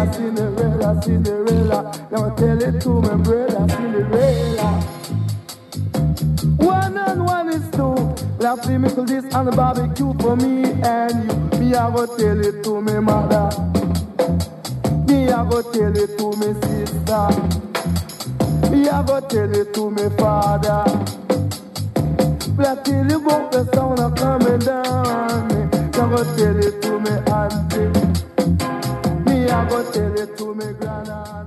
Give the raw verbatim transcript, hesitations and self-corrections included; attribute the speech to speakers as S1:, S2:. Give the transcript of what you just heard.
S1: Cinderella, Cinderella, Cinderella. Now tell it to me, brother, Cinderella. One and one is two. Well, I play me for this on the barbecue for me and you. Me, I go tell it to me mother. Me, I go tell it to me sister. Me, I go tell it to me father. But I tell you about the sound of coming down. Me, I go tell it to me auntie. Me, I go tell it to me grandma.